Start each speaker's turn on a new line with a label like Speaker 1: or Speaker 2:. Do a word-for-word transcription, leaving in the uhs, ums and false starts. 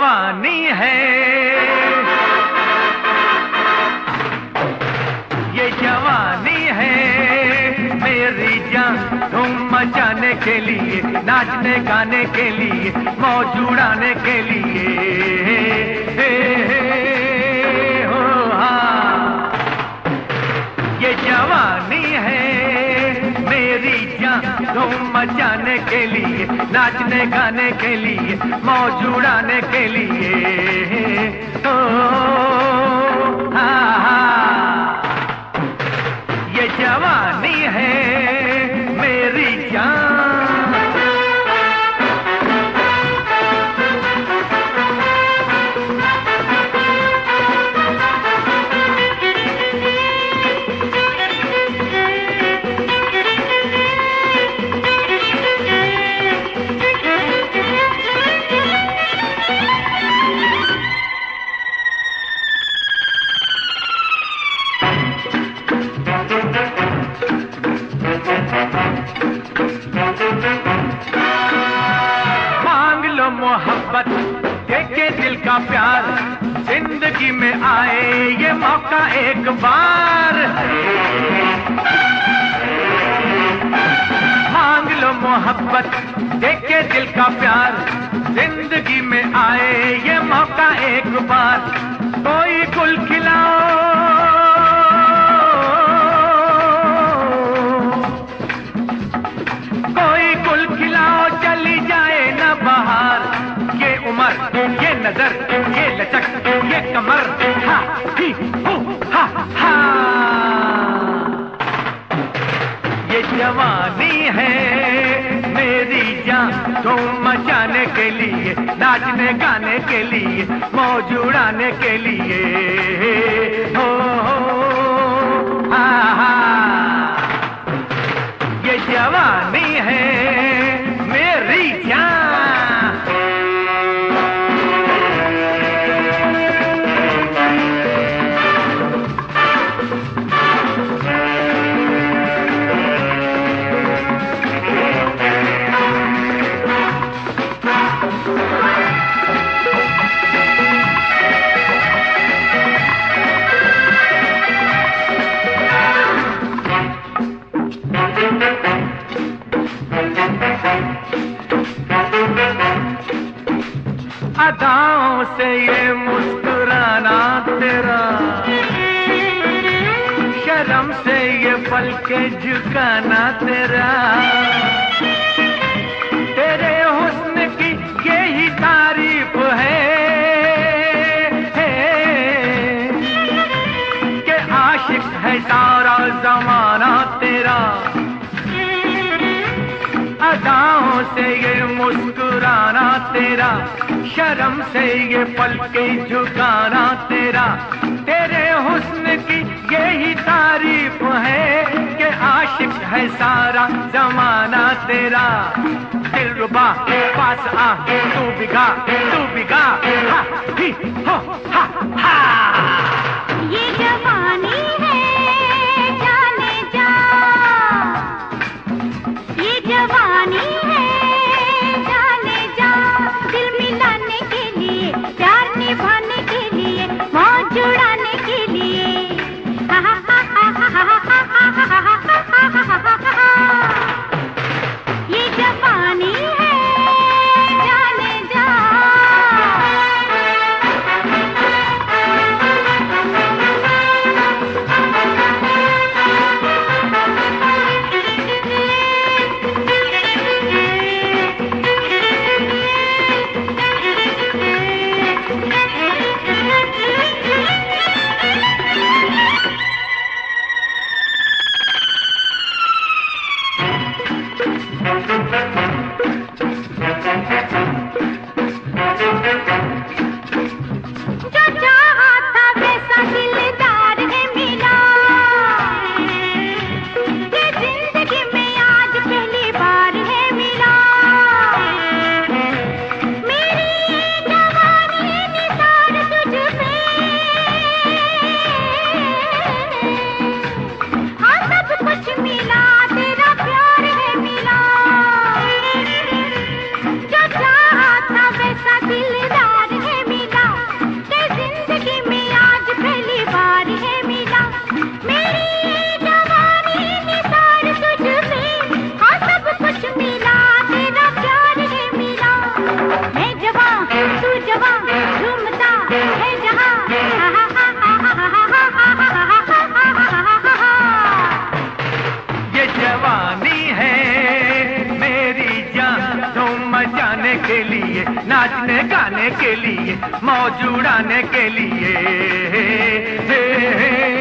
Speaker 1: जवानी है, ये जवानी है मेरी जान, धूम मचाने के लिए, नाचने गाने के लिए, मौज उड़ाने के लिए। हे हे हो हाँ, ये जवानी है मेरी जान, धूम मचाने के लिए, नाचने गाने के लिए, मौज उड़ाने के लिए। ओ हाँ हाँ, ये जवानी है मेरी जान। मांग लो मोहब्बत, देके दिल का प्यार, जिंदगी में आए ये मौका एक बार। मांग लो मोहब्बत, देके दिल का प्यार, जिंदगी में आए ये मौका एक बार। कोई गुल खिलाओ, कोई गुल खिलाओ, चली जाए न बाहर। ये उम्र, ये नजर, ये लचक, ये कमर, हा ही हो हा हा, ये जवानी है मेरी जान, धूम मचाने के लिए, नाचने गाने के लिए, मौज उड़ाने के लिए। हो हो हा हा, ये जवानी है मेरी जान। अदाओं से ये मुस्कुराना तेरा, शर्म से ये पल के झुकाना तेरा, तेरे हुस्न की यही तारीफ है, कि आशिक है सारा जमाना तेरा। अदाओं से ये मुस्कुराना तेरा, शर्म से ये पल के झुकाना तेरा, तेरे हुस्न की यही तारीफ है, कि आशिक है सारा जमाना तेरा। दिलरुबा पास आ, तू बिगा तू बिगा, हा ही हो हा हा,
Speaker 2: ये जवानी है जाने जा, ये जवानी है जाने जा, दिल मिलाने के लिए, प्यार निभाने के लिए, मौज उड़ाने के लिए। हा हा हा हा हा हा हा हा हा, ये जवानी है जाने जा।
Speaker 1: नाचने गाने के लिए, मौज उड़ाने के लिए। हे, हे, हे।